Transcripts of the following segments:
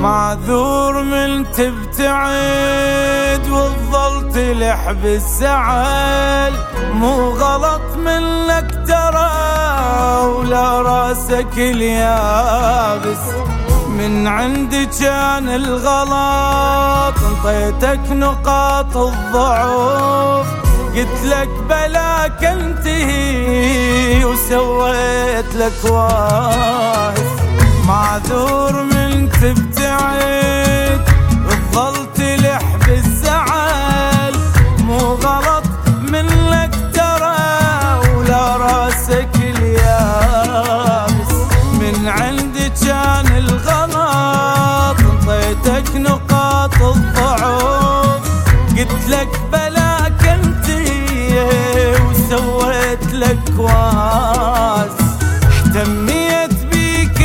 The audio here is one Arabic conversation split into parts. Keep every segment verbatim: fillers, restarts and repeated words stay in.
معذور من تبتعد وتظل تلح بالزعل، مو غلط منك ترى ولا راسك اليابس، من عندي كان الغلط انطيتك نقاط الضعف، قلت لك بلاك انتهي وسويت لك واقف. معذور من تبتعد وتظل تلح بالزعل، مو غلط منك ترى ولا راسك اليابس، من عندي كان الغلط انطيتك نقاط الضعف، قلت لك بلاك انتي وسويت لك واس. اهتميت بيك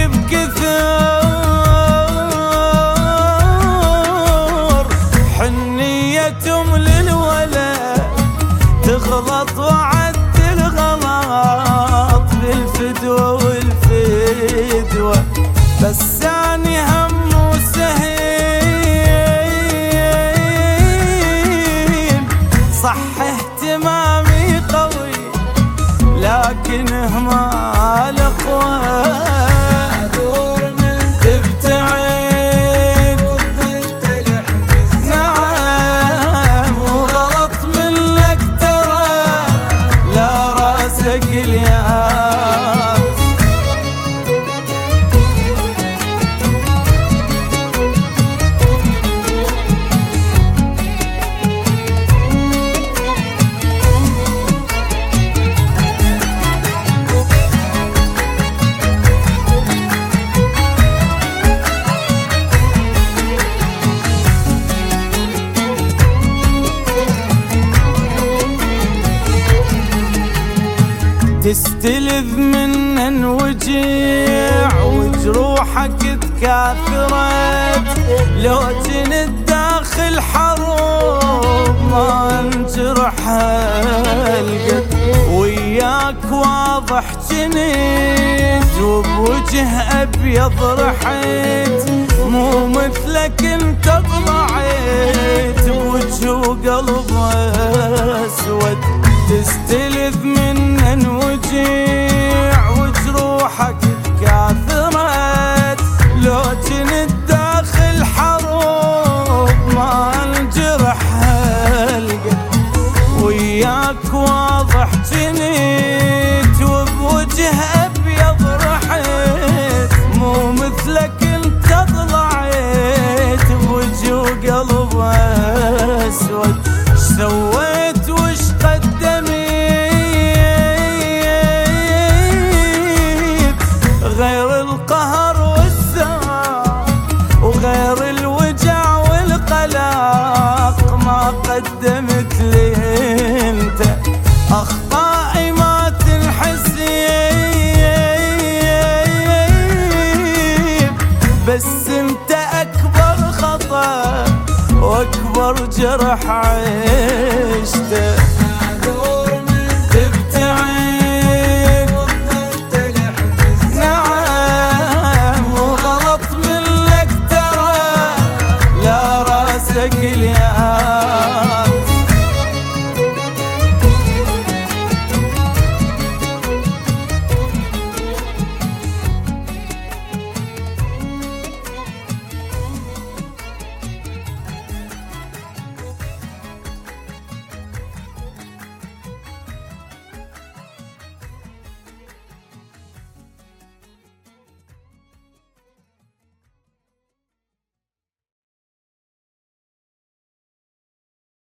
بكثر حنيتهم للولد، تغلط وعدل غلط بالفدوة والفدوة، بس اني هم سهيل صح اهتمامي قوي لكن اهمال اقوى. معذور من تبتعد وتظل تلح بالزعل، مو غلط منك ترى لا راسك اليابس. تستلذ من وجيع وجروحك تكاثرت، لو جنت داخل حروب ما انجرح هالقد، وياك واضح جنيت وبوجه ابيض رحيت، مو مثلك انت ضلعت بوجه وقلب اسود. تستلذ من وجيع وجروحك تكاثرت، لو جنت داخل حروب ما انجرح هالقد، وياك واضح جنيت وبوجه ابيض رحيت، مو مثلك انت ضلعت بوجه وقلب اسود. سويت وش قدميت غير القهر والزهر وغير الوجع والقلق، ما قدمت لي انت اخطائي ما تنحسب، بس انت اكبر خطأ واكبر جرح عشته.